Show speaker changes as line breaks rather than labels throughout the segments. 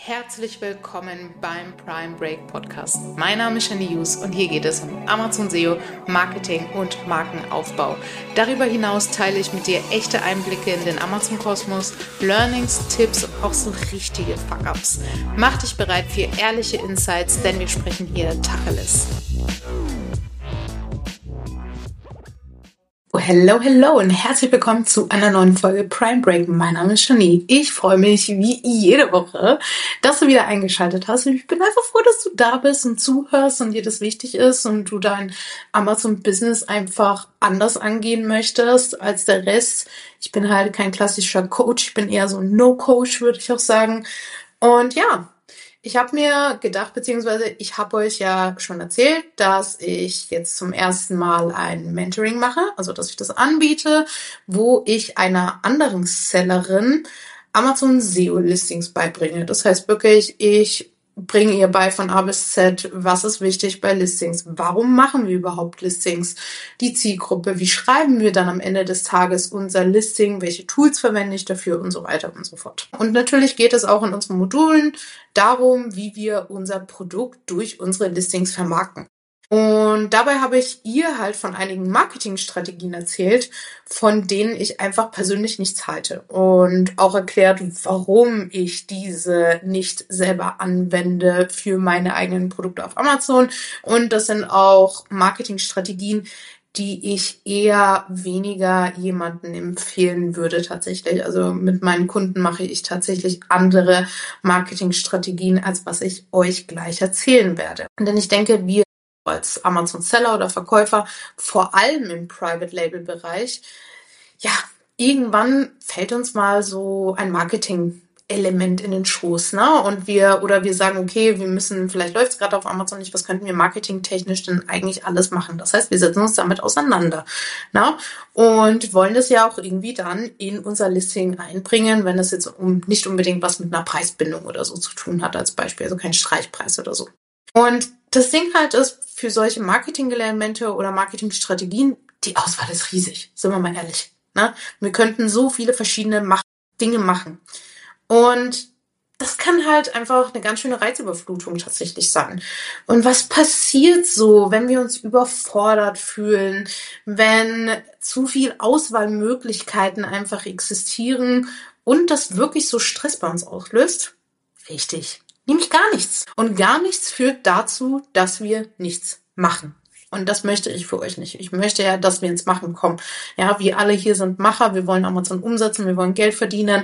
Herzlich willkommen beim Prime Break Podcast. Mein Name ist Shani Hughes und hier geht es um Amazon SEO, Marketing und Markenaufbau. Darüber hinaus teile ich mit dir echte Einblicke in den Amazon-Kosmos, Learnings, Tipps und auch so richtige Fuck-Ups. Mach dich bereit für ehrliche Insights, denn wir sprechen hier Tacheles. Oh, hello und herzlich willkommen zu einer neuen Folge Prime Break. Mein Name ist Shani. Ich freue mich wie jede Woche, dass du wieder eingeschaltet hast. Und ich bin einfach froh, dass du da bist und zuhörst und dir das wichtig ist und du dein Amazon-Business einfach anders angehen möchtest als der Rest. Ich bin halt kein klassischer Coach, ich bin eher so ein No-Coach, würde ich auch sagen. Und ja, ich habe mir gedacht, beziehungsweise ich habe euch ja schon erzählt, dass ich jetzt zum ersten Mal ein Mentoring mache, also dass ich das anbiete, wo ich einer anderen Sellerin Amazon SEO-Listings beibringe. Das heißt wirklich, ich bringe ihr bei von A bis Z, was ist wichtig bei Listings, warum machen wir überhaupt Listings, die Zielgruppe, wie schreiben wir dann am Ende des Tages unser Listing, welche Tools verwende ich dafür und so weiter und so fort. Und natürlich geht es auch in unseren Modulen darum, wie wir unser Produkt durch unsere Listings vermarkten. Und dabei habe ich ihr halt von einigen Marketingstrategien erzählt, von denen ich einfach persönlich nichts halte. Und auch erklärt, warum ich diese nicht selber anwende für meine eigenen Produkte auf Amazon. Und das sind auch Marketingstrategien, die ich eher weniger jemanden empfehlen würde tatsächlich. Also mit meinen Kunden mache ich tatsächlich andere Marketingstrategien, als was ich euch gleich erzählen werde. Denn ich denke, wir als Amazon-Seller oder Verkäufer, vor allem im Private-Label-Bereich, ja, irgendwann fällt uns mal so ein Marketing-Element in den Schoß, ne? Und wir sagen, okay, wir müssen, vielleicht läuft es gerade auf Amazon nicht, was könnten wir marketingtechnisch denn eigentlich alles machen? Das heißt, wir setzen uns damit auseinander, ne? Und wollen das ja auch irgendwie dann in unser Listing einbringen, wenn es jetzt nicht unbedingt was mit einer Preisbindung oder so zu tun hat, als Beispiel, also kein Streichpreis oder so. Und das Ding halt ist, für solche Marketing-Elemente oder Marketingstrategien, die Auswahl ist riesig, sind wir mal ehrlich. Ne? Wir könnten so viele verschiedene Dinge machen. Und das kann halt einfach eine ganz schöne Reizüberflutung tatsächlich sein. Und was passiert so, wenn wir uns überfordert fühlen, wenn zu viel Auswahlmöglichkeiten einfach existieren und das wirklich so Stress bei uns auslöst? Richtig. Nämlich gar nichts. Und gar nichts führt dazu, dass wir nichts machen. Und das möchte ich für euch nicht. Ich möchte ja, dass wir ins Machen kommen. Ja, wir alle hier sind Macher. Wir wollen Amazon umsetzen. Wir wollen Geld verdienen.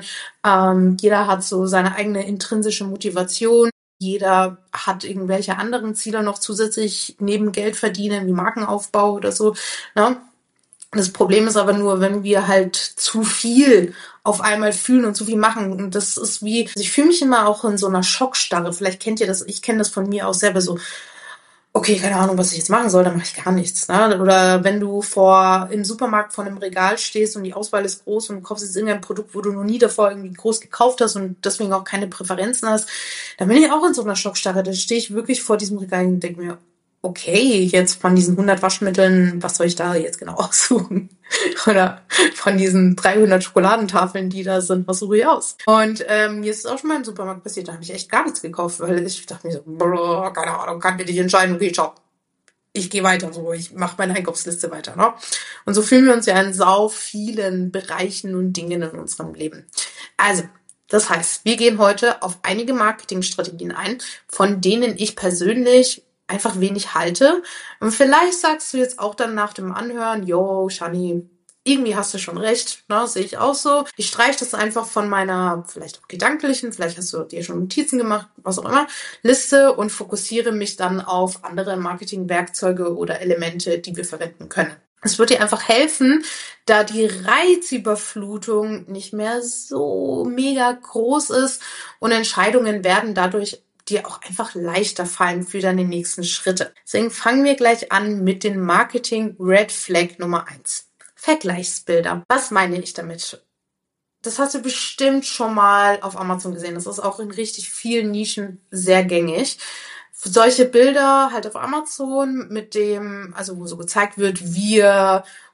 Jeder hat so seine eigene intrinsische Motivation. Jeder hat irgendwelche anderen Ziele noch zusätzlich neben Geld verdienen, wie Markenaufbau oder so. Ne? Das Problem ist aber nur, wenn wir halt zu viel auf einmal fühlen und zu viel machen. Und das ist wie, also ich fühle mich immer auch in so einer Schockstarre. Vielleicht kennt ihr das, ich kenne das von mir auch selber so, okay, keine Ahnung, was ich jetzt machen soll, dann mache ich gar nichts. Ne? Oder wenn du im Supermarkt vor einem Regal stehst und die Auswahl ist groß und du kaufst jetzt irgendein Produkt, wo du noch nie davor irgendwie groß gekauft hast und deswegen auch keine Präferenzen hast, dann bin ich auch in so einer Schockstarre. Da stehe ich wirklich vor diesem Regal und denke mir, okay, jetzt von diesen 100 Waschmitteln, was soll ich da jetzt genau aussuchen? Oder von diesen 300 Schokoladentafeln, die da sind, was suche ich aus? Und mir ist es auch schon mal im Supermarkt passiert, da habe ich echt gar nichts gekauft, weil ich dachte mir so, keine Ahnung, kann mir nicht entscheiden, okay, ciao. Ich gehe weiter, so, ich mache meine Einkaufsliste weiter, ne? Und so fühlen wir uns ja in sau vielen Bereichen und Dingen in unserem Leben. Also, das heißt, wir gehen heute auf einige Marketingstrategien ein, von denen ich persönlich einfach wenig halte. Und vielleicht sagst du jetzt auch dann nach dem Anhören, yo, Shani, irgendwie hast du schon recht, ne, sehe ich auch so. Ich streiche das einfach von meiner, vielleicht auch gedanklichen, vielleicht hast du dir schon Notizen gemacht, was auch immer, Liste und fokussiere mich dann auf andere Marketingwerkzeuge oder Elemente, die wir verwenden können. Es wird dir einfach helfen, da die Reizüberflutung nicht mehr so mega groß ist und Entscheidungen werden dadurch dir auch einfach leichter fallen für deine nächsten Schritte. Deswegen fangen wir gleich an mit den Marketing Red Flag Nummer 1. Vergleichsbilder. Was meine ich damit? Das hast du bestimmt schon mal auf Amazon gesehen. Das ist auch in richtig vielen Nischen sehr gängig. Solche Bilder halt auf Amazon mit dem, also wo so gezeigt wird, wir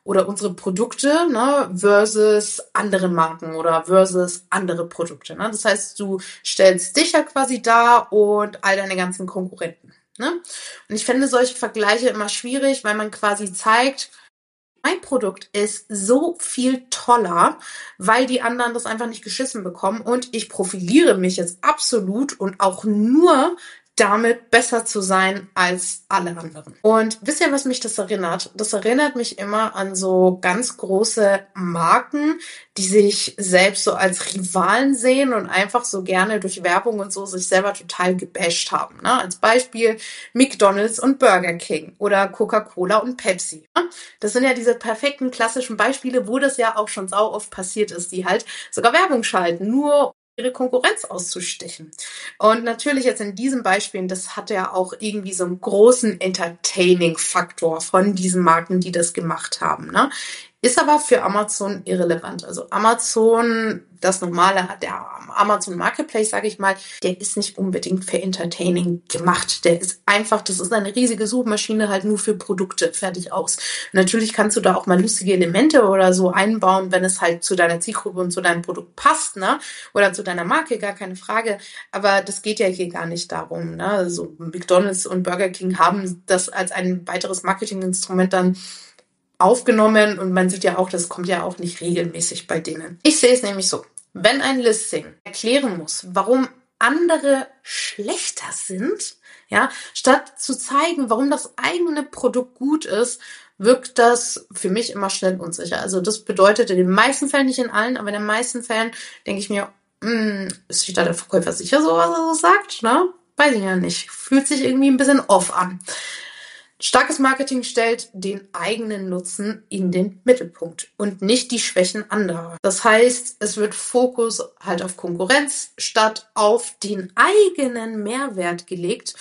oder unsere Produkte, ne, versus andere Marken oder versus andere Produkte. Ne? Das heißt, du stellst dich ja quasi dar und all deine ganzen Konkurrenten. Ne? Und ich finde solche Vergleiche immer schwierig, weil man quasi zeigt, mein Produkt ist so viel toller, weil die anderen das einfach nicht geschissen bekommen und ich profiliere mich jetzt absolut und auch nur damit besser zu sein als alle anderen. Und wisst ihr, was mich das erinnert? Das erinnert mich immer an so ganz große Marken, die sich selbst so als Rivalen sehen und einfach so gerne durch Werbung und so sich selber total gebasht haben. Ne? Als Beispiel McDonald's und Burger King oder Coca-Cola und Pepsi. Ne? Das sind ja diese perfekten klassischen Beispiele, wo das ja auch schon sau oft passiert ist, die halt sogar Werbung schalten, nur um ihre Konkurrenz auszustechen. Und natürlich jetzt in diesen Beispielen, das hat ja auch irgendwie so einen großen Entertaining-Faktor von diesen Marken, die das gemacht haben. Ne? Ist aber für Amazon irrelevant. Also Amazon, das normale, der Amazon Marketplace, sage ich mal, der ist nicht unbedingt für Entertaining gemacht. Der ist einfach, das ist eine riesige Suchmaschine halt nur für Produkte, fertig aus. Und natürlich kannst du da auch mal lustige Elemente oder so einbauen, wenn es halt zu deiner Zielgruppe und zu deinem Produkt passt, ne? Oder zu deiner Marke, gar keine Frage. Aber das geht ja hier gar nicht darum, ne? Also McDonald's und Burger King haben das als ein weiteres Marketinginstrument dann aufgenommen und man sieht ja auch, das kommt ja auch nicht regelmäßig bei denen. Ich sehe es nämlich so, wenn ein Listing erklären muss, warum andere schlechter sind, ja, statt zu zeigen, warum das eigene Produkt gut ist, wirkt das für mich immer schnell unsicher. Also das bedeutet in den meisten Fällen, nicht in allen, aber in den meisten Fällen denke ich mir, ist sich da der Verkäufer sicher, so was er so sagt, ne? Weiß ich ja nicht. Fühlt sich irgendwie ein bisschen off an. Starkes Marketing stellt den eigenen Nutzen in den Mittelpunkt und nicht die Schwächen anderer. Das heißt, es wird Fokus halt auf Konkurrenz statt auf den eigenen Mehrwert gelegt.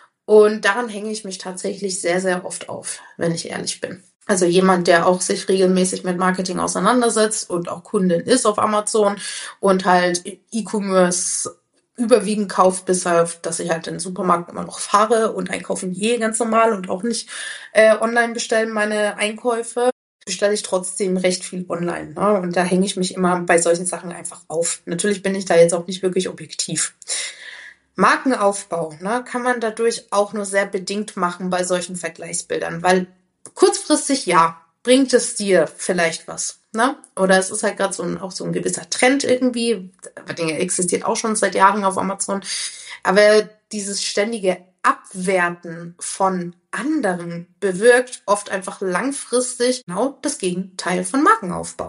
Und daran hänge ich mich tatsächlich sehr, sehr oft auf, wenn ich ehrlich bin. Also jemand, der auch sich regelmäßig mit Marketing auseinandersetzt und auch Kundin ist auf Amazon und halt E-Commerce überwiegend kauft, bis auf, dass ich halt in den Supermarkt immer noch fahre und einkaufen gehe ganz normal und auch nicht online bestellen meine Einkäufe, bestelle ich trotzdem recht viel online. Ne? Und da hänge ich mich immer bei solchen Sachen einfach auf. Natürlich bin ich da jetzt auch nicht wirklich objektiv. Markenaufbau, ne, kann man dadurch auch nur sehr bedingt machen bei solchen Vergleichsbildern, weil kurzfristig ja, bringt es dir vielleicht was, ne? Oder es ist halt gerade auch so ein gewisser Trend irgendwie, aber der existiert auch schon seit Jahren auf Amazon, aber dieses ständige Abwerten von anderen bewirkt oft einfach langfristig genau das Gegenteil von Markenaufbau.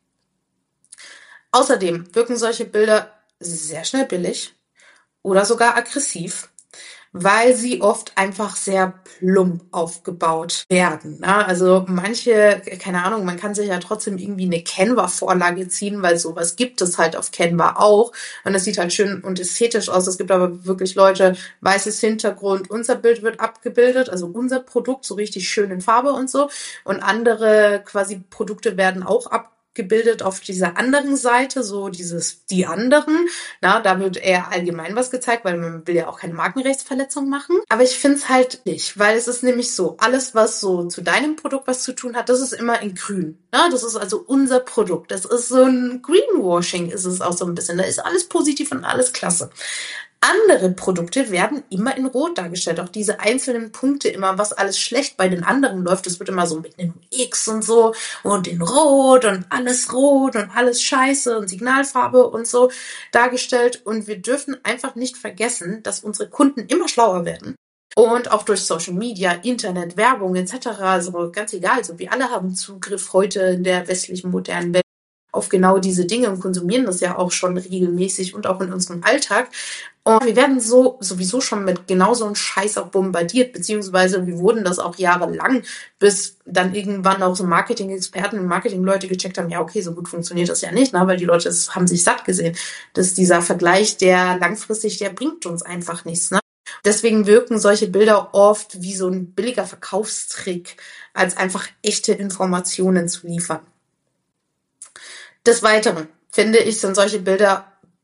Außerdem wirken solche Bilder sehr schnell billig oder sogar aggressiv, weil sie oft einfach sehr plump aufgebaut werden. Ne? Also manche, keine Ahnung, man kann sich ja trotzdem irgendwie eine Canva-Vorlage ziehen, weil sowas gibt es halt auf Canva auch. Und das sieht halt schön und ästhetisch aus. Es gibt aber wirklich Leute, weißes Hintergrund, unser Bild wird abgebildet, also unser Produkt so richtig schön in Farbe und so. Und andere quasi Produkte werden auch abgebildet auf dieser anderen Seite, so die anderen. Na, da wird eher allgemein was gezeigt, weil man will ja auch keine Markenrechtsverletzung machen. Aber ich finde es halt nicht, weil es ist nämlich so, alles, was so zu deinem Produkt was zu tun hat, das ist immer in grün. Na, das ist also unser Produkt. Das ist so ein Greenwashing, ist es auch so ein bisschen. Da ist alles positiv und alles klasse. Andere Produkte werden immer in Rot dargestellt. Auch diese einzelnen Punkte immer, was alles schlecht bei den anderen läuft, das wird immer so mit einem X und so und in Rot und alles scheiße und Signalfarbe und so dargestellt. Und wir dürfen einfach nicht vergessen, dass unsere Kunden immer schlauer werden. Und auch durch Social Media, Internet, Werbung etc. Also ganz egal, also wir alle haben Zugriff heute in der westlichen modernen Welt auf genau diese Dinge und konsumieren das ja auch schon regelmäßig und auch in unserem Alltag. Und wir werden sowieso schon mit genau so einem Scheiß auch bombardiert, beziehungsweise wir wurden das auch jahrelang, bis dann irgendwann auch so Marketing-Experten und Marketing-Leute gecheckt haben, ja okay, so gut funktioniert das ja nicht, ne? Weil die Leute haben sich satt gesehen, dass dieser Vergleich, der langfristig, der bringt uns einfach nichts. Ne? Deswegen wirken solche Bilder oft wie so ein billiger Verkaufstrick, als einfach echte Informationen zu liefern. Des Weiteren finde ich, sind solche Bilder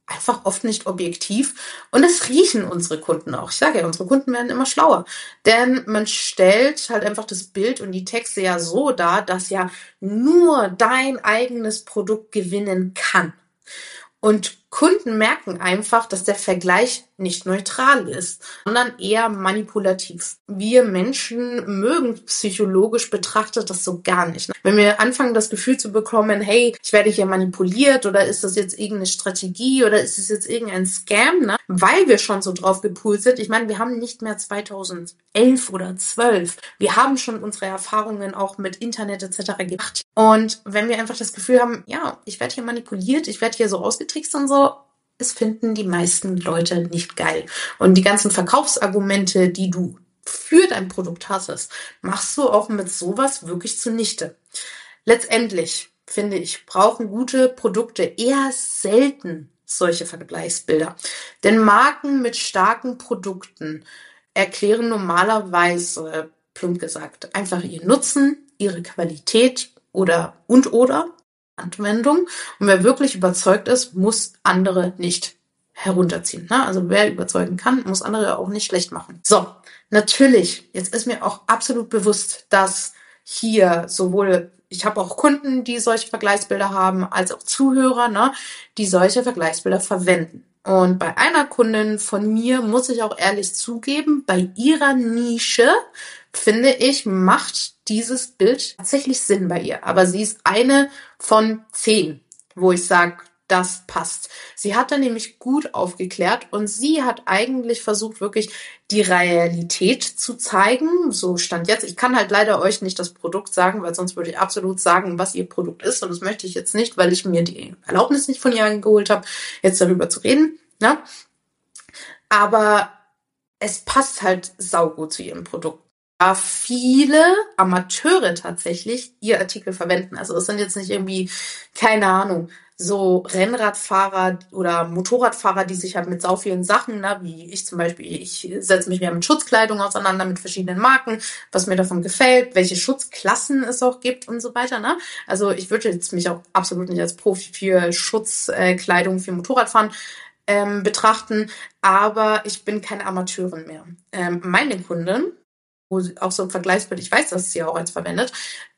einfach oft nicht objektiv und das riechen unsere Kunden auch. Ich sage ja, unsere Kunden werden immer schlauer, denn man stellt halt einfach das Bild und die Texte ja so dar, dass ja nur dein eigenes Produkt gewinnen kann. Und Kunden merken einfach, dass der Vergleich nicht neutral ist, sondern eher manipulativ. Wir Menschen mögen psychologisch betrachtet das so gar nicht. Wenn wir anfangen, das Gefühl zu bekommen, hey, ich werde hier manipuliert oder ist das jetzt irgendeine Strategie oder ist es jetzt irgendein Scam, ne? Weil wir schon so drauf gepoolt sind. Ich meine, wir haben nicht mehr 2011 oder 12. Wir haben schon unsere Erfahrungen auch mit Internet etc. gemacht. Und wenn wir einfach das Gefühl haben, ja, ich werde hier manipuliert, ich werde hier so ausgetrickst und so, es finden die meisten Leute nicht geil. Und die ganzen Verkaufsargumente, die du für dein Produkt hast, machst du auch mit sowas wirklich zunichte. Letztendlich, finde ich, brauchen gute Produkte eher selten solche Vergleichsbilder. Denn Marken mit starken Produkten erklären normalerweise, plump gesagt, einfach ihren Nutzen, ihre Qualität oder Anwendung. Und wer wirklich überzeugt ist, muss andere nicht herunterziehen. Ne? Also wer überzeugen kann, muss andere auch nicht schlecht machen. So, natürlich, jetzt ist mir auch absolut bewusst, dass hier sowohl, ich habe auch Kunden, die solche Vergleichsbilder haben, als auch Zuhörer, ne, die solche Vergleichsbilder verwenden. Und bei einer Kundin von mir muss ich auch ehrlich zugeben, bei ihrer Nische, finde ich, macht dieses Bild tatsächlich Sinn bei ihr. Aber sie ist eine von 10, wo ich sage, das passt. Sie hat dann nämlich gut aufgeklärt und sie hat eigentlich versucht, wirklich die Realität zu zeigen. So stand jetzt. Ich kann halt leider euch nicht das Produkt sagen, weil sonst würde ich absolut sagen, was ihr Produkt ist. Und das möchte ich jetzt nicht, weil ich mir die Erlaubnis nicht von ihr eingeholt habe, jetzt darüber zu reden. Ne? Aber es passt halt saugut zu ihrem Produkt. Da viele Amateure tatsächlich ihr Artikel verwenden. Also das sind jetzt nicht irgendwie, keine Ahnung, so Rennradfahrer oder Motorradfahrer, die sich halt mit sau vielen Sachen, ne, wie ich zum Beispiel, ich setze mich mehr mit Schutzkleidung auseinander, mit verschiedenen Marken, was mir davon gefällt, welche Schutzklassen es auch gibt und so weiter. Ne? Also ich würde jetzt mich auch absolut nicht als Profi für Schutzkleidung für Motorradfahren betrachten, aber ich bin keine Amateurin mehr. Meine Kunden, wo sie auch so ein Vergleichsbild, ich weiß, dass sie auch eins verwendet,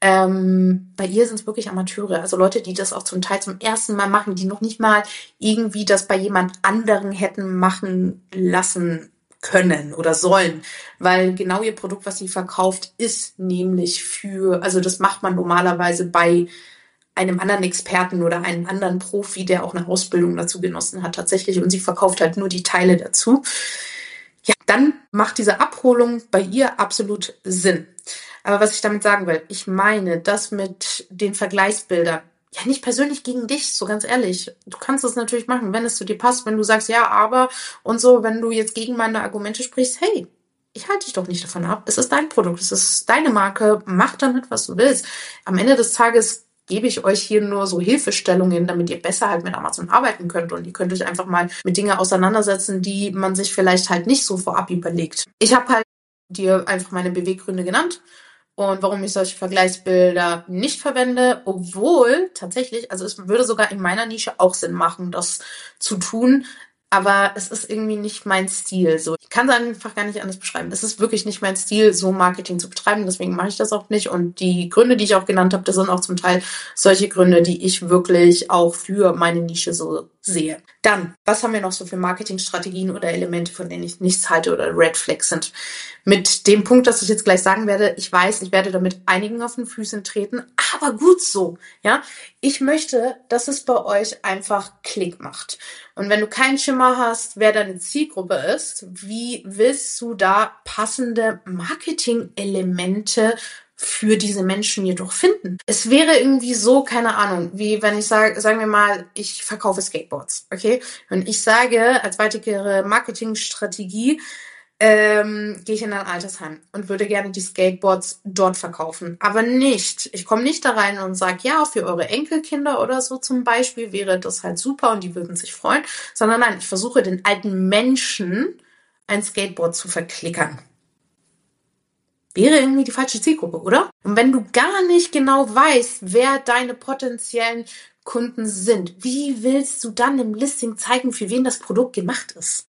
bei ihr sind es wirklich Amateure, also Leute, die das auch zum Teil zum ersten Mal machen, die noch nicht mal irgendwie das bei jemand anderen hätten machen lassen können oder sollen, weil genau ihr Produkt, was sie verkauft, ist nämlich also das macht man normalerweise bei einem anderen Experten oder einem anderen Profi, der auch eine Ausbildung dazu genossen hat tatsächlich und sie verkauft halt nur die Teile dazu. Ja, dann macht diese Abholung bei ihr absolut Sinn. Aber was ich damit sagen will, ich meine, das mit den Vergleichsbildern, ja nicht persönlich gegen dich, so ganz ehrlich. Du kannst es natürlich machen, wenn es zu dir passt, wenn du sagst, ja, aber und so, wenn du jetzt gegen meine Argumente sprichst, hey, ich halte dich doch nicht davon ab. Es ist dein Produkt, es ist deine Marke, mach damit, was du willst. Am Ende des Tages gebe ich euch hier nur so Hilfestellungen, damit ihr besser halt mit Amazon arbeiten könnt und ihr könnt euch einfach mal mit Dingen auseinandersetzen, die man sich vielleicht halt nicht so vorab überlegt. Ich habe halt dir einfach meine Beweggründe genannt und warum ich solche Vergleichsbilder nicht verwende, obwohl tatsächlich, also es würde sogar in meiner Nische auch Sinn machen, das zu tun, aber es ist irgendwie nicht mein Stil. So, ich kann es einfach gar nicht anders beschreiben. Es ist wirklich nicht mein Stil, so Marketing zu betreiben. Deswegen mache ich das auch nicht. Und die Gründe, die ich auch genannt habe, das sind auch zum Teil solche Gründe, die ich wirklich auch für meine Nische so sehe. Dann, was haben wir noch so für Marketingstrategien oder Elemente, von denen ich nichts halte oder Red Flags sind? Mit dem Punkt, dass ich jetzt gleich sagen werde, ich weiß, ich werde damit einigen auf den Füßen treten, aber gut so, ja. Ich möchte, dass es bei euch einfach Klick macht. Und wenn du keinen Schimmer hast, wer deine Zielgruppe ist, wie willst du da passende Marketing-Elemente für diese Menschen jedoch finden? Es wäre irgendwie so, keine Ahnung, wie wenn ich sage, sagen wir mal, ich verkaufe Skateboards, okay? Und ich sage als weitere Marketingstrategie, gehe ich in ein Altersheim und würde gerne die Skateboards dort verkaufen. Aber nicht, ich komme nicht da rein und sage, ja, für eure Enkelkinder oder so zum Beispiel wäre das halt super und die würden sich freuen, sondern nein, ich versuche den alten Menschen ein Skateboard zu verklickern. Wäre irgendwie die falsche Zielgruppe, oder? Und wenn du gar nicht genau weißt, wer deine potenziellen Kunden sind, wie willst du dann im Listing zeigen, für wen das Produkt gemacht ist?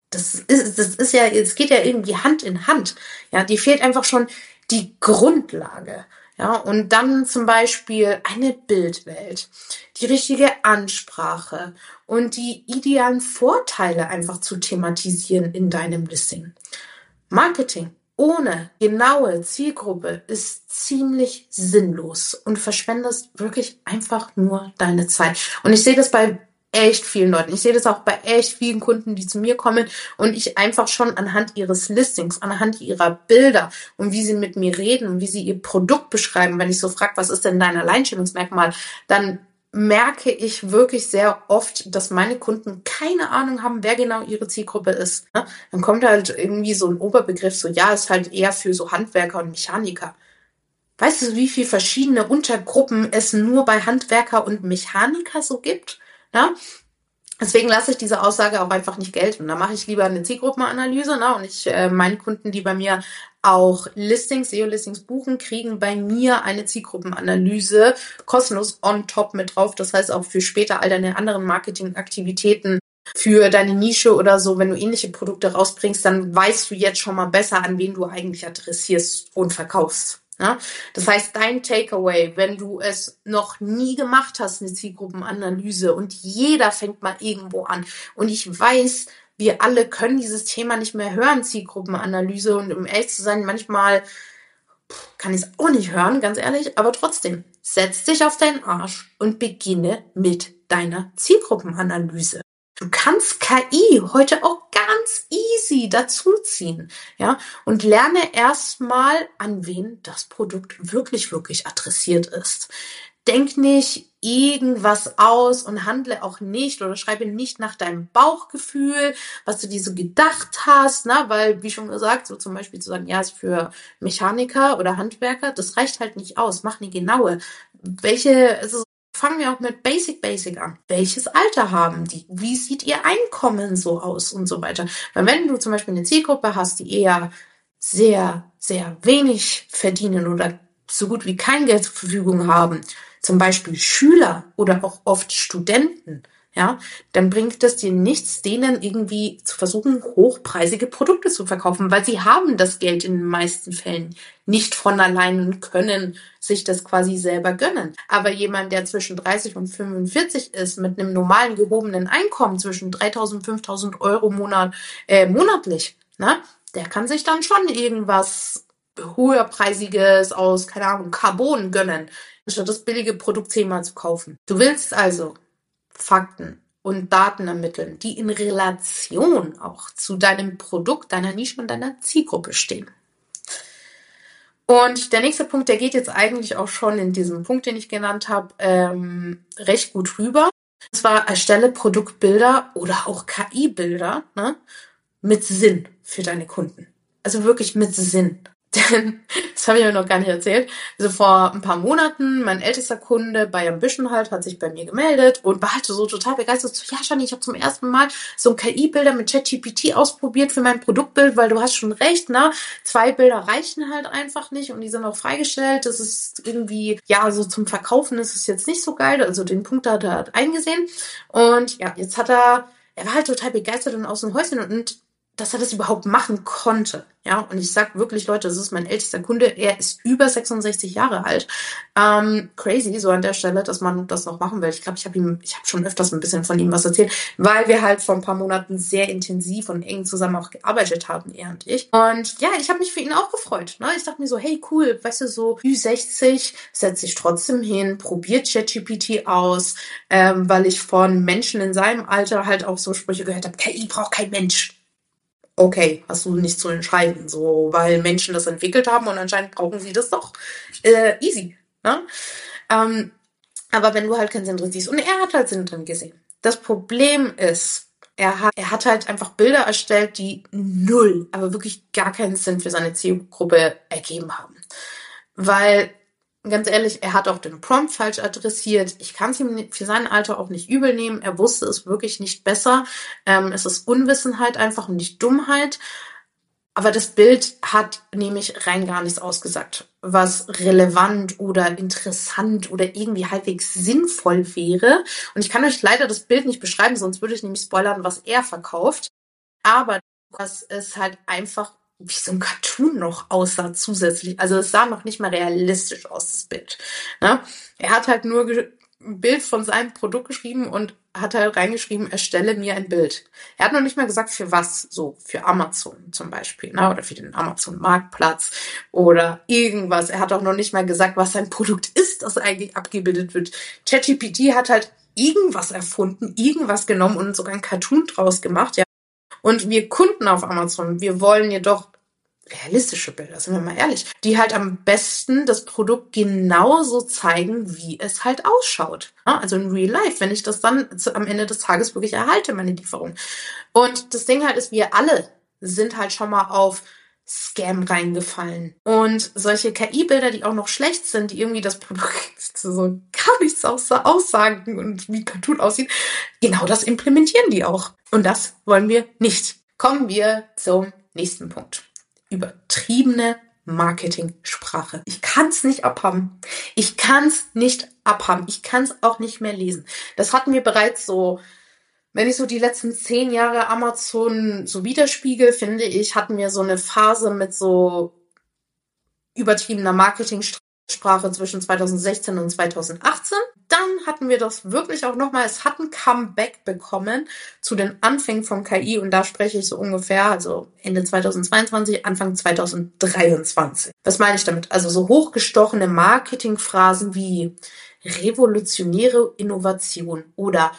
Es geht ja irgendwie Hand in Hand. Ja, dir fehlt einfach schon die Grundlage. Ja, und dann zum Beispiel eine Bildwelt, die richtige Ansprache und die idealen Vorteile einfach zu thematisieren in deinem Listing. Marketing ohne genaue Zielgruppe ist ziemlich sinnlos und verschwendest wirklich einfach nur deine Zeit. Und ich sehe das bei echt vielen Leuten. Ich sehe das auch bei echt vielen Kunden, die zu mir kommen und ich einfach schon anhand ihres Listings, anhand ihrer Bilder und wie sie mit mir reden und wie sie ihr Produkt beschreiben, wenn ich so frage, was ist denn dein Alleinstellungsmerkmal, dann merke ich wirklich sehr oft, dass meine Kunden keine Ahnung haben, wer genau ihre Zielgruppe ist. Dann kommt halt irgendwie so ein Oberbegriff, so ja, ist halt eher für so Handwerker und Mechaniker. Weißt du, wie viele verschiedene Untergruppen es nur bei Handwerker und Mechaniker so gibt? Ja? Deswegen lasse ich diese Aussage auch einfach nicht gelten. Da mache ich lieber eine Zielgruppenanalyse, ne? Und meine Kunden, die bei mir auch SEO-Listings buchen, kriegen bei mir eine Zielgruppenanalyse kostenlos on top mit drauf. Das heißt auch für später all deine anderen Marketingaktivitäten für deine Nische oder so, wenn du ähnliche Produkte rausbringst, dann weißt du jetzt schon mal besser, an wen du eigentlich adressierst und verkaufst. Ja? Das heißt, dein Takeaway, wenn du es noch nie gemacht hast, eine Zielgruppenanalyse und jeder fängt mal irgendwo an und ich weiß, wir alle können dieses Thema nicht mehr hören, Zielgruppenanalyse und um ehrlich zu sein, manchmal kann ich es auch nicht hören, ganz ehrlich, aber trotzdem, setz dich auf deinen Arsch und beginne mit deiner Zielgruppenanalyse. Du kannst KI heute auch ganz easy dazuziehen, ja, und lerne erstmal, an wen das Produkt wirklich, wirklich adressiert ist. Denk nicht irgendwas aus und handle auch nicht oder schreibe nicht nach deinem Bauchgefühl, was du dir so gedacht hast, ne? Weil, wie schon gesagt, so zum Beispiel zu sagen, ja, ist für Mechaniker oder Handwerker, das reicht halt nicht aus. Mach eine genaue. Fangen wir auch mit Basic an. Welches Alter haben die? Wie sieht ihr Einkommen so aus und so weiter? Weil wenn du zum Beispiel eine Zielgruppe hast, die eher sehr, sehr wenig verdienen oder so gut wie kein Geld zur Verfügung haben, zum Beispiel Schüler oder auch oft Studenten, ja, dann bringt es dir nichts, denen irgendwie zu versuchen, hochpreisige Produkte zu verkaufen, weil sie haben das Geld in den meisten Fällen nicht von allein und können sich das quasi selber gönnen. Aber jemand, der zwischen 30 und 45 ist, mit einem normalen gehobenen Einkommen zwischen 3.000 und 5.000 Euro monatlich, ne, der kann sich dann schon irgendwas höherpreisiges aus, keine Ahnung, Carbon gönnen, anstatt das billige Produkt 10-mal zu kaufen. Du willst also Fakten und Daten ermitteln, die in Relation auch zu deinem Produkt, deiner Nische und deiner Zielgruppe stehen. Und der nächste Punkt, der geht jetzt eigentlich auch schon in diesem Punkt, den ich genannt habe, recht gut rüber. Und zwar erstelle Produktbilder oder auch KI-Bilder, ne, mit Sinn für deine Kunden. Also wirklich mit Sinn. Denn, das habe ich mir noch gar nicht erzählt, also vor ein paar Monaten, mein ältester Kunde bei Ambition halt, hat sich bei mir gemeldet und war halt so total begeistert. So, ja, Shani, ich habe zum ersten Mal so ein KI-Bilder mit ChatGPT ausprobiert für mein Produktbild, weil du hast schon recht, ne? 2 Bilder reichen halt einfach nicht und die sind auch freigestellt. Das ist irgendwie, ja, so zum Verkaufen ist es jetzt nicht so geil. Also den Punkt hat er halt eingesehen. Und ja, jetzt er war halt total begeistert und aus dem Häuschen und dass er das überhaupt machen konnte. Ja, und ich sag wirklich, Leute, das ist mein ältester Kunde. Er ist über 66 Jahre alt. Crazy, so an der Stelle, dass man das noch machen will. Ich glaube, ich habe schon öfters ein bisschen von ihm was erzählt, weil wir halt vor ein paar Monaten sehr intensiv und eng zusammen auch gearbeitet haben, er und ich. Und ja, ich habe mich für ihn auch gefreut. Ne? Ich dachte mir so, hey, cool, weißt du, so Ü60, setzt sich trotzdem hin, probiert ChatGPT aus, weil ich von Menschen in seinem Alter halt auch so Sprüche gehört habe, KI braucht kein Mensch. Okay, hast du nicht zu entscheiden, so, weil Menschen das entwickelt haben und anscheinend brauchen sie das doch. Easy, ne? Aber wenn du halt keinen Sinn drin siehst, und er hat halt Sinn drin gesehen. Das Problem ist, er hat halt einfach Bilder erstellt, die null, aber wirklich gar keinen Sinn für seine Zielgruppe ergeben haben. Weil, ganz ehrlich, er hat auch den Prompt falsch adressiert. Ich kann es ihm für sein Alter auch nicht übel nehmen. Er wusste es wirklich nicht besser. Es ist Unwissenheit einfach und nicht Dummheit. Aber das Bild hat nämlich rein gar nichts ausgesagt, was relevant oder interessant oder irgendwie halbwegs sinnvoll wäre. Und ich kann euch leider das Bild nicht beschreiben, sonst würde ich nämlich spoilern, was er verkauft. Aber dass es halt einfach wie so ein Cartoon noch aussah zusätzlich. Also es sah noch nicht mal realistisch aus, das Bild. Ne? Er hat halt nur ein Bild von seinem Produkt geschrieben und hat halt reingeschrieben, erstelle mir ein Bild. Er hat noch nicht mal gesagt, für was, so für Amazon zum Beispiel, ne? Oder für den Amazon-Marktplatz oder irgendwas. Er hat auch noch nicht mal gesagt, was sein Produkt ist, das eigentlich abgebildet wird. ChatGPT hat halt irgendwas erfunden, irgendwas genommen und sogar ein Cartoon draus gemacht, ja. Und wir Kunden auf Amazon, wir wollen jedoch realistische Bilder, sind wir mal ehrlich, die halt am besten das Produkt genauso zeigen, wie es halt ausschaut. Also in Real Life, wenn ich das dann am Ende des Tages wirklich erhalte, meine Lieferung. Und das Ding halt ist, wir alle sind halt schon mal auf Scam reingefallen. Und solche KI-Bilder, die auch noch schlecht sind, die irgendwie das Produkt so gar nichts aussagen und wie Cartoon aussieht, genau das implementieren die auch. Und das wollen wir nicht. Kommen wir zum nächsten Punkt. Übertriebene Marketing-Sprache. Ich kann es nicht abhaben. Ich kann es nicht abhaben. Ich kann es auch nicht mehr lesen. Das hatten wir bereits so, wenn ich so die letzten 10 Jahre Amazon so widerspiegel, finde ich, hatten wir so eine Phase mit so übertriebener Marketing-Sprache zwischen 2016 und 2018. Dann hatten wir das wirklich auch nochmal, es hat ein Comeback bekommen zu den Anfängen von KI und da spreche ich so ungefähr, also Ende 2022, Anfang 2023. Was meine ich damit? Also so hochgestochene Marketingphrasen wie revolutionäre Innovation oder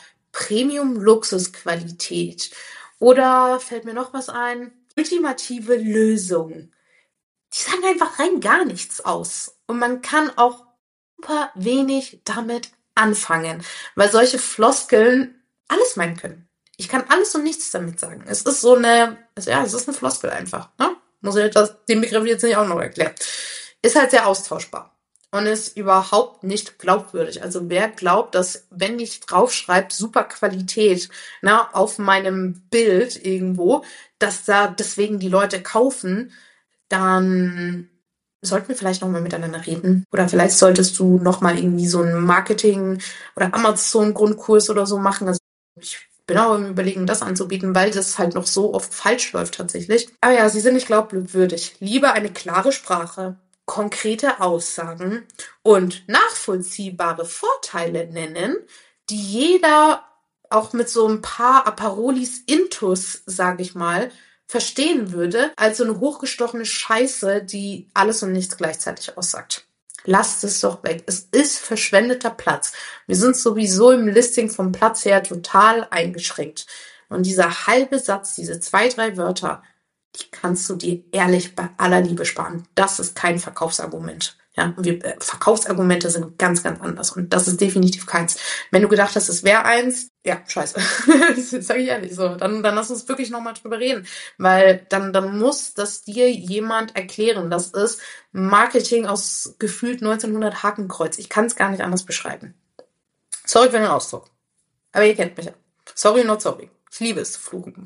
Premium-Luxusqualität oder fällt mir noch was ein? Ultimative Lösung. Die sagen einfach rein gar nichts aus. Und man kann auch super wenig damit anfangen, weil solche Floskeln alles meinen können. Ich kann alles und nichts damit sagen. Es ist so eine, ja, es ist eine Floskel einfach. Ne? Muss ich den Begriff jetzt nicht auch noch erklären. Ist halt sehr austauschbar und ist überhaupt nicht glaubwürdig. Also wer glaubt, dass wenn ich draufschreibe, super Qualität, auf meinem Bild irgendwo, dass da deswegen die Leute kaufen, dann sollten wir vielleicht nochmal miteinander reden. Oder vielleicht solltest du nochmal irgendwie so einen Marketing- oder Amazon-Grundkurs oder so machen. Also ich bin auch im Überlegen, das anzubieten, weil das halt noch so oft falsch läuft tatsächlich. Aber ja, sie sind nicht glaubwürdig. Lieber eine klare Sprache, konkrete Aussagen und nachvollziehbare Vorteile nennen, die jeder auch mit so ein paar Aperolis Intus, sage ich mal, verstehen würde, als so eine hochgestochene Scheiße, die alles und nichts gleichzeitig aussagt. Lasst es doch weg. Es ist verschwendeter Platz. Wir sind sowieso im Listing vom Platz her total eingeschränkt. Und dieser halbe Satz, diese 2, 3 Wörter, die kannst du dir ehrlich bei aller Liebe sparen. Das ist kein Verkaufsargument. Ja, Verkaufsargumente sind ganz, ganz anders und das ist definitiv keins. Wenn du gedacht hast, es wäre eins, ja, scheiße. Das sage ich ehrlich so. Dann lass uns wirklich nochmal drüber reden, weil dann muss das dir jemand erklären. Das ist Marketing aus gefühlt 1900 Hakenkreuz. Ich kann es gar nicht anders beschreiben. Sorry für den Ausdruck, aber ihr kennt mich ja. Sorry, not sorry. Ich liebe es zu fluchen.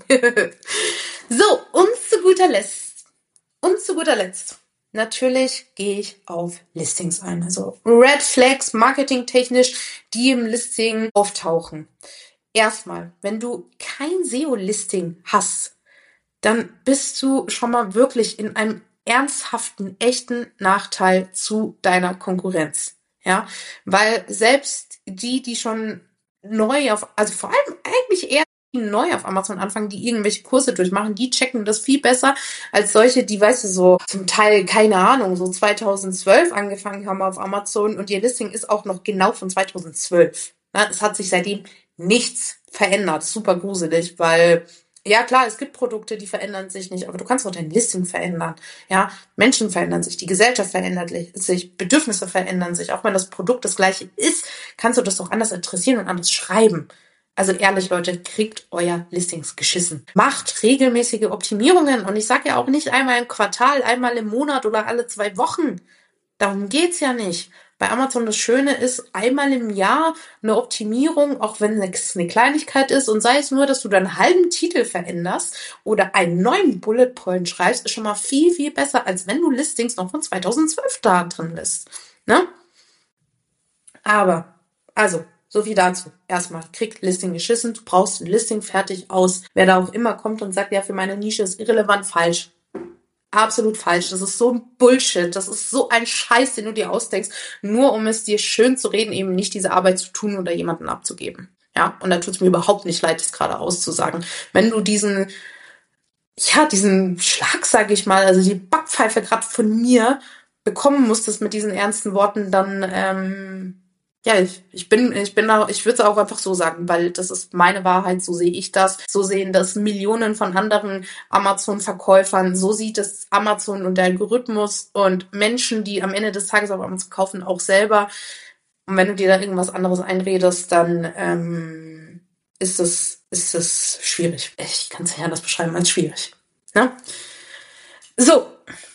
So, und zu guter Letzt. Natürlich gehe ich auf Listings ein. Also Red Flags marketingtechnisch, die im Listing auftauchen. Erstmal, wenn du kein SEO-Listing hast, dann bist du schon mal wirklich in einem ernsthaften, echten Nachteil zu deiner Konkurrenz. Ja, weil selbst die schon neu also vor allem eigentlich eher neu auf Amazon anfangen, die irgendwelche Kurse durchmachen, die checken das viel besser als solche, die, weißt du, so zum Teil, keine Ahnung, so 2012 angefangen haben auf Amazon und ihr Listing ist auch noch genau von 2012. Es hat sich seitdem nichts verändert. Super gruselig, weil, ja klar, es gibt Produkte, die verändern sich nicht, aber du kannst auch dein Listing verändern. Ja, Menschen verändern sich, die Gesellschaft verändert sich, Bedürfnisse verändern sich. Auch wenn das Produkt das gleiche ist, kannst du das doch anders adressieren und anders schreiben. Also ehrlich, Leute, kriegt euer Listings geschissen. Macht regelmäßige Optimierungen. Und ich sage ja auch nicht einmal im Quartal, einmal im Monat oder alle 2 Wochen. Darum geht's ja nicht. bei Amazon das Schöne ist, einmal im Jahr eine Optimierung, auch wenn es eine Kleinigkeit ist, und sei es nur, dass du deinen halben Titel veränderst oder einen neuen Bullet Point schreibst, ist schon mal viel, viel besser, als wenn du Listings noch von 2012 da drin lässt. Ne? Aber, also, so viel dazu. Erstmal, krieg Listing geschissen, du brauchst ein Listing fertig aus. Wer da auch immer kommt und sagt, ja, für meine Nische ist irrelevant, falsch. Absolut falsch. Das ist so ein Bullshit. Das ist so ein Scheiß, den du dir ausdenkst, nur um es dir schön zu reden, eben nicht diese Arbeit zu tun oder jemanden abzugeben. Ja, und da tut es mir überhaupt nicht leid, das gerade auszusagen. Wenn du diesen Schlag, sage ich mal, also die Backpfeife gerade von mir bekommen musstest mit diesen ernsten Worten, dann ich würde es auch einfach so sagen, weil das ist meine Wahrheit, so sehe ich das, so sehen das Millionen von anderen Amazon-Verkäufern, so sieht es Amazon und der Algorithmus und Menschen, die am Ende des Tages auf Amazon kaufen, auch selber. Und wenn du dir da irgendwas anderes einredest, dann ist es schwierig. Ich kann es ja anders beschreiben als schwierig. Ne? So,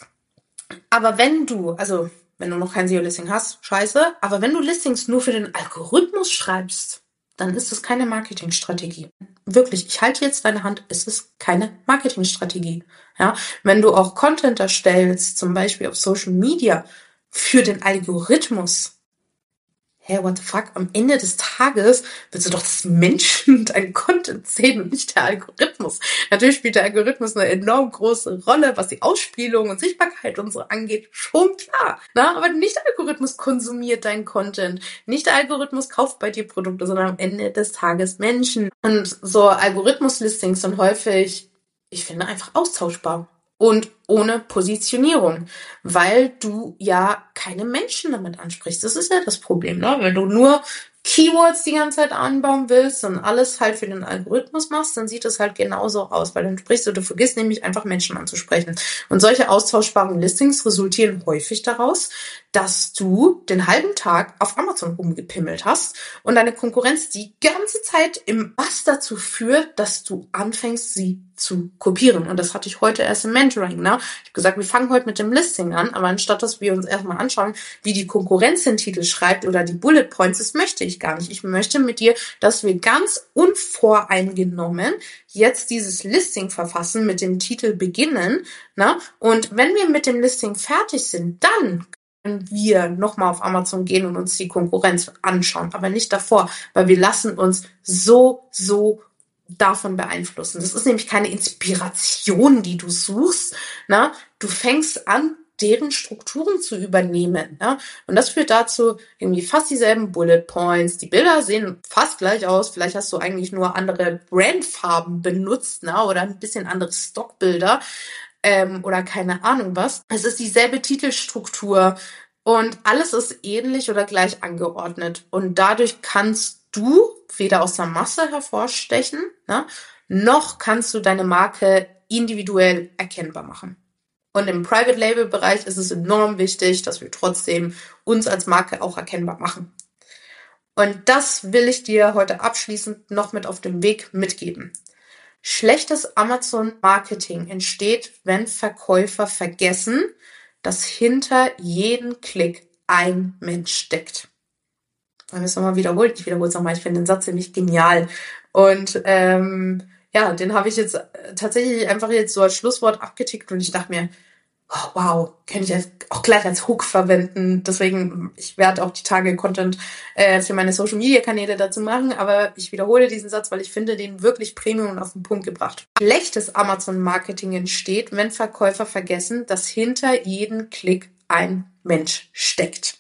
aber wenn du noch kein SEO-Listing hast, scheiße. Aber wenn du Listings nur für den Algorithmus schreibst, dann ist das keine Marketingstrategie. Wirklich, ich halte jetzt deine Hand, es ist keine Marketingstrategie. Ja, wenn du auch Content erstellst, zum Beispiel auf Social Media, für den Algorithmus, what the fuck? Am Ende des Tages willst du doch, dass Menschen deinen Content sehen und nicht der Algorithmus. Natürlich spielt der Algorithmus eine enorm große Rolle, was die Ausspielung und Sichtbarkeit und so angeht. Schon klar. Na, aber nicht der Algorithmus konsumiert deinen Content. Nicht der Algorithmus kauft bei dir Produkte, sondern am Ende des Tages Menschen. Und so Algorithmus-Listings sind häufig, ich finde, einfach austauschbar. Und ohne Positionierung, weil du ja keine Menschen damit ansprichst. Das ist ja das Problem, ne? Wenn du nur Keywords die ganze Zeit anbauen willst und alles halt für den Algorithmus machst, dann sieht es halt genauso aus, weil dann sprichst du vergisst nämlich einfach Menschen anzusprechen. Und solche austauschbaren Listings resultieren häufig daraus, dass du den halben Tag auf Amazon rumgepimmelt hast und deine Konkurrenz die ganze Zeit was dazu führt, dass du anfängst, sie zu kopieren. Und das hatte ich heute erst im Mentoring. Ne? Ich habe gesagt, wir fangen heute mit dem Listing an, aber anstatt, dass wir uns erstmal anschauen, wie die Konkurrenz den Titel schreibt oder die Bullet Points, das möchte ich gar nicht. Ich möchte mit dir, dass wir ganz unvoreingenommen jetzt dieses Listing verfassen, mit dem Titel beginnen. Ne? Und wenn wir mit dem Listing fertig sind, dann können wir nochmal auf Amazon gehen und uns die Konkurrenz anschauen, aber nicht davor, weil wir lassen uns so davon beeinflussen. Das ist nämlich keine Inspiration, die du suchst. Ne? Du fängst an, deren Strukturen zu übernehmen. Ja? Und das führt dazu, irgendwie fast dieselben Bullet Points. Die Bilder sehen fast gleich aus. Vielleicht hast du eigentlich nur andere Brandfarben benutzt, ne? Oder ein bisschen andere Stockbilder. Oder keine Ahnung was. Es ist dieselbe Titelstruktur und alles ist ähnlich oder gleich angeordnet. Und dadurch kannst du weder aus der Masse hervorstechen, ne, noch kannst du deine Marke individuell erkennbar machen. Und im Private Label Bereich ist es enorm wichtig, dass wir trotzdem uns als Marke auch erkennbar machen. Und das will ich dir heute abschließend noch mit auf dem Weg mitgeben. Schlechtes Amazon-Marketing entsteht, wenn Verkäufer vergessen, dass hinter jedem Klick ein Mensch steckt. Wollen wir es nochmal wiederholen? Ich wiederhole es nochmal. Ich finde den Satz ziemlich genial. Und den habe ich jetzt tatsächlich einfach jetzt so als Schlusswort abgetickt und ich dachte mir, oh, wow, kann ich jetzt auch gleich als Hook verwenden. Deswegen, ich werde auch die Tage Content für meine Social-Media-Kanäle dazu machen, aber ich wiederhole diesen Satz, weil ich finde den wirklich Premium und auf den Punkt gebracht. Schlechtes Amazon-Marketing entsteht, wenn Verkäufer vergessen, dass hinter jedem Klick ein Mensch steckt.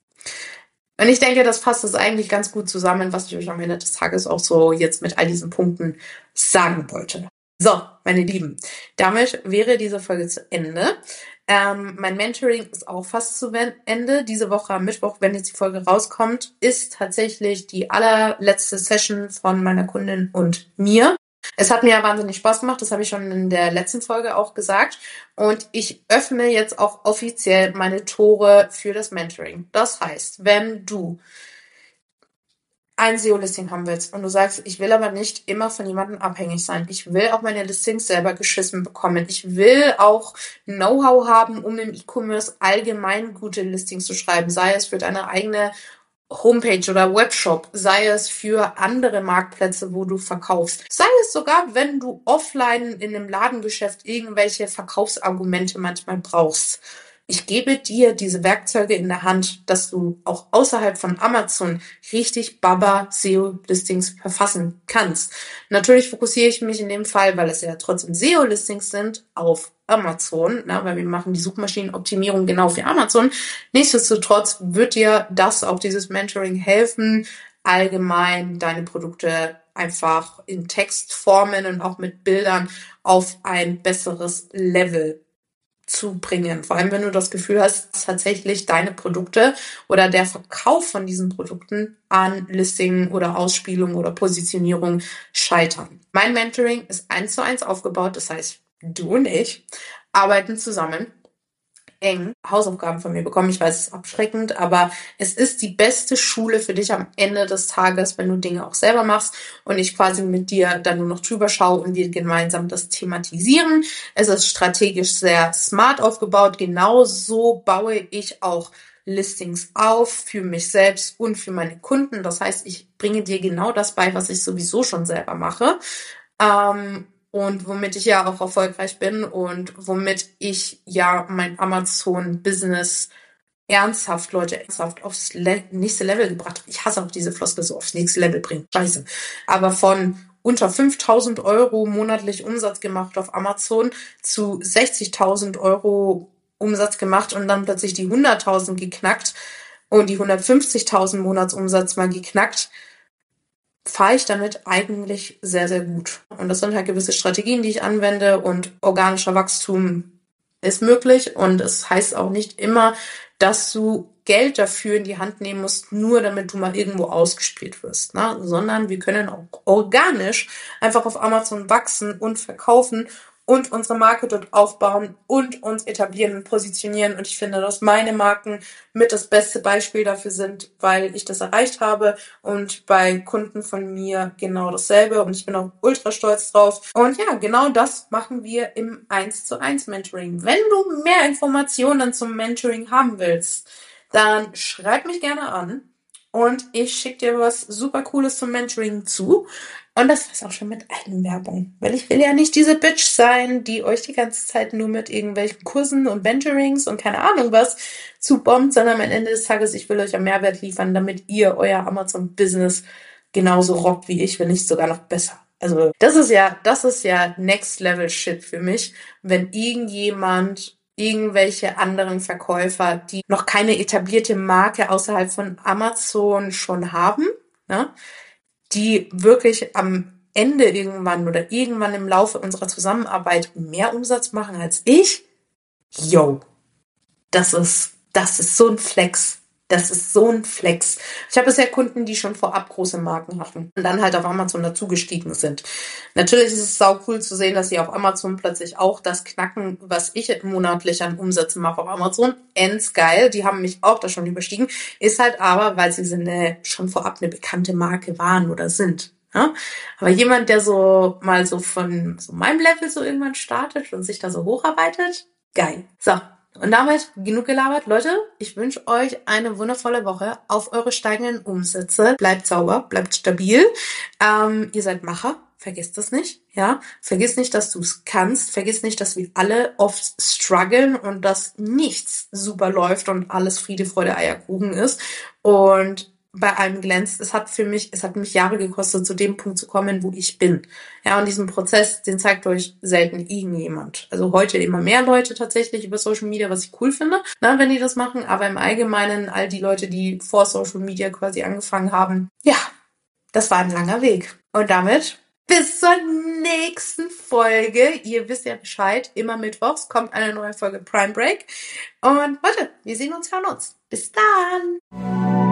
Und ich denke, das fasst es eigentlich ganz gut zusammen, was ich euch am Ende des Tages auch so jetzt mit all diesen Punkten sagen wollte. So, meine Lieben, damit wäre diese Folge zu Ende. Mein Mentoring ist auch fast zu Ende. Diese Woche am Mittwoch, wenn jetzt die Folge rauskommt, ist tatsächlich die allerletzte Session von meiner Kundin und mir. Es hat mir ja wahnsinnig Spaß gemacht, das habe ich schon in der letzten Folge auch gesagt. Und ich öffne jetzt auch offiziell meine Tore für das Mentoring. Das heißt, wenn du ein SEO-Listing haben willst und du sagst, ich will aber nicht immer von jemandem abhängig sein. Ich will auch meine Listings selber geschissen bekommen. Ich will auch Know-how haben, um im E-Commerce allgemein gute Listings zu schreiben. Sei es für deine eigene Homepage oder Webshop, sei es für andere Marktplätze, wo du verkaufst, sei es sogar, wenn du offline in einem Ladengeschäft irgendwelche Verkaufsargumente manchmal brauchst. Ich gebe dir diese Werkzeuge in der Hand, dass du auch außerhalb von Amazon richtig Baba SEO-Listings verfassen kannst. Natürlich fokussiere ich mich in dem Fall, weil es ja trotzdem SEO-Listings sind, auf Amazon, weil wir machen die Suchmaschinenoptimierung genau für Amazon. Nichtsdestotrotz wird dir das, auch dieses Mentoring helfen, allgemein deine Produkte einfach in Textformen und auch mit Bildern auf ein besseres Level zu bringen. Vor allem, wenn du das Gefühl hast, dass tatsächlich deine Produkte oder der Verkauf von diesen Produkten an Listing oder Ausspielung oder Positionierung scheitern. Mein Mentoring ist 1:1 aufgebaut. Das heißt, du und ich arbeiten zusammen, eng Hausaufgaben von mir bekommen. Ich weiß, es ist abschreckend, aber es ist die beste Schule für dich am Ende des Tages, wenn du Dinge auch selber machst und ich quasi mit dir dann nur noch drüber schaue und wir gemeinsam das thematisieren. Es ist strategisch sehr smart aufgebaut. Genauso baue ich auch Listings auf für mich selbst und für meine Kunden. Das heißt, ich bringe dir genau das bei, was ich sowieso schon selber mache. Und womit ich ja auch erfolgreich bin und womit ich ja mein Amazon-Business ernsthaft aufs nächste Level gebracht habe. Ich hasse auch diese Floskel, so aufs nächste Level bringen. Scheiße. Aber von unter 5.000 Euro monatlich Umsatz gemacht auf Amazon zu 60.000 Euro Umsatz gemacht und dann plötzlich die 100.000 geknackt und die 150.000 Monatsumsatz mal geknackt, fahre ich damit eigentlich sehr, sehr gut. Und das sind halt gewisse Strategien, die ich anwende und organischer Wachstum ist möglich und es heißt auch nicht immer, dass du Geld dafür in die Hand nehmen musst, nur damit du mal irgendwo ausgespielt wirst, sondern wir können auch organisch einfach auf Amazon wachsen und verkaufen und unsere Marke dort aufbauen und uns etablieren und positionieren. Und ich finde, dass meine Marken mit das beste Beispiel dafür sind, weil ich das erreicht habe und bei Kunden von mir genau dasselbe. Und ich bin auch ultra stolz drauf. Und ja, genau das machen wir im 1:1 Mentoring. Wenn du mehr Informationen zum Mentoring haben willst, dann schreib mich gerne an und ich schicke dir was super Cooles zum Mentoring zu. Und das war's auch schon mit Eigenwerbung. Weil ich will ja nicht diese Bitch sein, die euch die ganze Zeit nur mit irgendwelchen Kursen und Mentorings und keine Ahnung was zubombt, sondern am Ende des Tages, ich will euch ja Mehrwert liefern, damit ihr euer Amazon-Business genauso rockt wie ich, wenn nicht sogar noch besser. Also das ist ja Next Level Shit für mich, wenn irgendwelche anderen Verkäufer, die noch keine etablierte Marke außerhalb von Amazon schon haben, die wirklich am Ende irgendwann im Laufe unserer Zusammenarbeit mehr Umsatz machen als ich. Yo, das ist so ein Flex. Das ist so ein Flex. Ich habe bisher Kunden, die schon vorab große Marken hatten und dann halt auf Amazon dazugestiegen sind. Natürlich ist es sau cool zu sehen, dass sie auf Amazon plötzlich auch das knacken, was ich monatlich an Umsätzen mache auf Amazon. Geil. Die haben mich auch da schon überstiegen. Ist halt aber, weil sie schon vorab eine bekannte Marke waren oder sind. Ja? Aber jemand, der so mal so von so meinem Level so irgendwann startet und sich da so hocharbeitet, geil. So. Und damit genug gelabert. Leute, ich wünsche euch eine wundervolle Woche auf eure steigenden Umsätze. Bleibt sauber, bleibt stabil. Ihr seid Macher, vergesst das nicht. Ja, vergiss nicht, dass du es kannst. Vergiss nicht, dass wir alle oft strugglen und dass nichts super läuft und alles Friede, Freude, Eierkuchen ist. Und bei allem glänzt. Es hat mich Jahre gekostet, zu dem Punkt zu kommen, wo ich bin. Ja, und diesen Prozess, den zeigt euch selten irgendjemand. Also heute immer mehr Leute tatsächlich über Social Media, was ich cool finde, wenn die das machen. Aber im Allgemeinen all die Leute, die vor Social Media quasi angefangen haben, ja, das war ein langer Weg. Und damit bis zur nächsten Folge. Ihr wisst ja Bescheid, immer mittwochs kommt eine neue Folge Prime Break. Und Leute, wir sehen uns, hören uns. Bis dann!